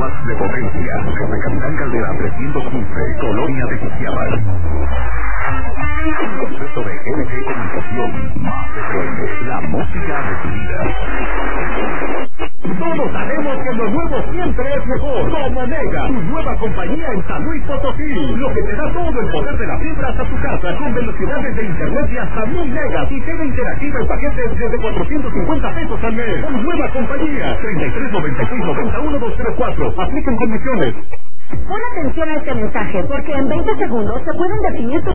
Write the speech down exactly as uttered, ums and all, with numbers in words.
más de potencia. Desde Capitán Caldera trescientos quince, Colonia de Cusiabal. Un concepto de L G Comunicación, más F M, la música de tu vida. Todos sabemos que lo nuevo siempre es mejor. Como Mega, tu nueva compañía en San Luis Potosí. Lo que te da todo el poder de la fibra hasta tu casa, con velocidades de internet de hasta mil megas y tele interactiva en paquetes desde cuatrocientos cincuenta pesos al mes. Tu nueva compañía, treinta y tres noventa y seis noventa y uno doscientos cuatro. Aplican condiciones. Pon atención a este mensaje, porque en veinte segundos se pueden definir tus